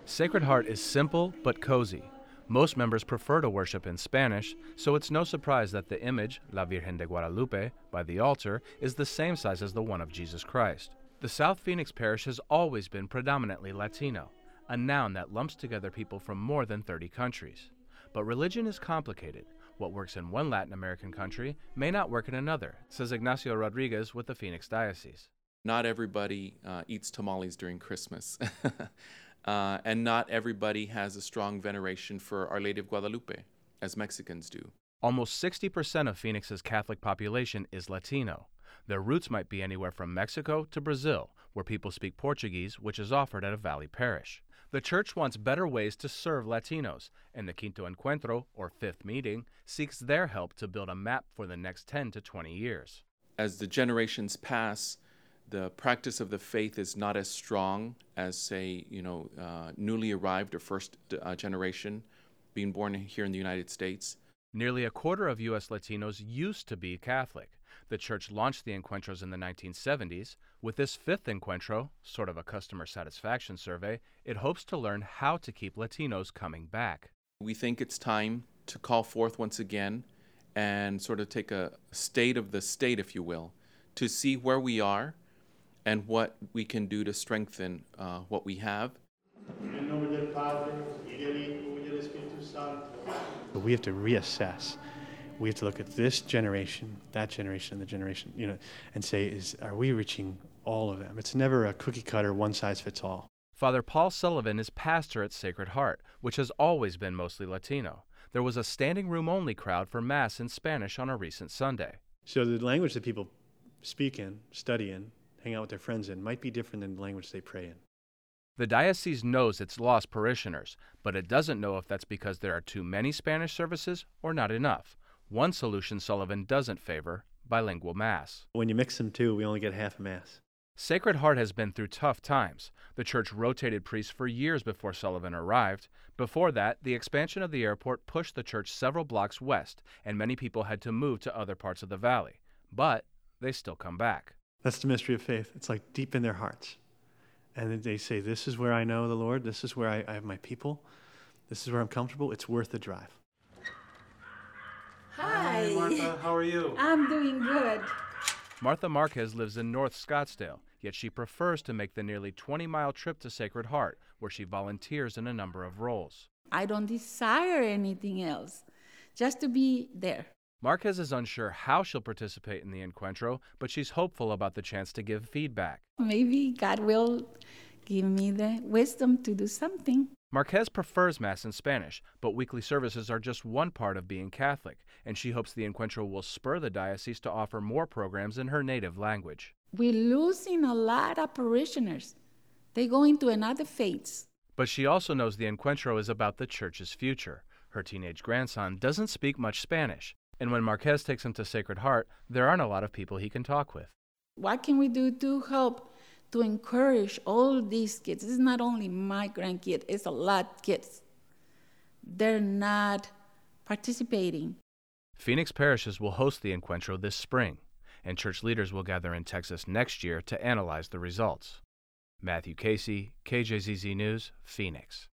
Sacred Heart is simple but cozy. Most members prefer to worship in Spanish, so it's no surprise that the image, La Virgen de Guadalupe, by the altar, is the same size as the one of Jesus Christ. The South Phoenix Parish has always been predominantly Latino, a noun that lumps together people from more than 30 countries. But religion is complicated. What works in one Latin American country may not work in another, says Ignacio Rodriguez with the Phoenix Diocese. Not everybody eats tamales during Christmas. And not everybody has a strong veneration for Our Lady of Guadalupe, as Mexicans do. Almost 60% of Phoenix's Catholic population is Latino. Their roots might be anywhere from Mexico to Brazil, where people speak Portuguese, which is offered at a valley parish. The church wants better ways to serve Latinos, and the Quinto Encuentro, or fifth meeting, seeks their help to build a map for the next 10 to 20 years. As the generations pass, the practice of the faith is not as strong as, say, newly arrived or first generation being born here in the United States. Nearly a quarter of U.S. Latinos used to be Catholic. The church launched the Encuentros in the 1970s. With this fifth Encuentro, sort of a customer satisfaction survey, it hopes to learn how to keep Latinos coming back. We think it's time to call forth once again and sort of take a state of the state, if you will, to see where we are and what we can do to strengthen what we have. But we have to reassess. We have to look at this generation, that generation, the generation, and say, are we reaching all of them? It's never a cookie cutter, one size fits all. Father Paul Sullivan is pastor at Sacred Heart, which has always been mostly Latino. There was a standing room only crowd for Mass in Spanish on a recent Sunday. So the language that people speak in, study in, hang out with their friends in, might be different than the language they pray in. The diocese knows it's lost parishioners, but it doesn't know if that's because there are too many Spanish services or not enough. One solution Sullivan doesn't favor: bilingual Mass. When you mix them two, we only get half a Mass. Sacred Heart has been through tough times. The church rotated priests for years before Sullivan arrived. Before that, the expansion of the airport pushed the church several blocks west, and many people had to move to other parts of the valley. But they still come back. That's the mystery of faith. It's like deep in their hearts. And then they say, this is where I know the Lord. This is where I have my people. This is where I'm comfortable. It's worth the drive. Hi, Martha. How are you? I'm doing good. Martha Marquez lives in North Scottsdale, yet she prefers to make the nearly 20-mile trip to Sacred Heart, where she volunteers in a number of roles. I don't desire anything else, just to be there. Marquez is unsure how she'll participate in the Encuentro, but she's hopeful about the chance to give feedback. Maybe God will give me the wisdom to do something. Marquez prefers Mass in Spanish, but weekly services are just one part of being Catholic, and she hopes the Encuentro will spur the diocese to offer more programs in her native language. We're losing a lot of parishioners. They go into another faiths. But she also knows the Encuentro is about the church's future. Her teenage grandson doesn't speak much Spanish, and when Marquez takes him to Sacred Heart, there aren't a lot of people he can talk with. What can we do to help to encourage all these kids? It's not only my grandkid, it's a lot of kids. They're not participating. Phoenix parishes will host the Encuentro this spring, and church leaders will gather in Texas next year to analyze the results. Matthew Casey, KJZZ News, Phoenix.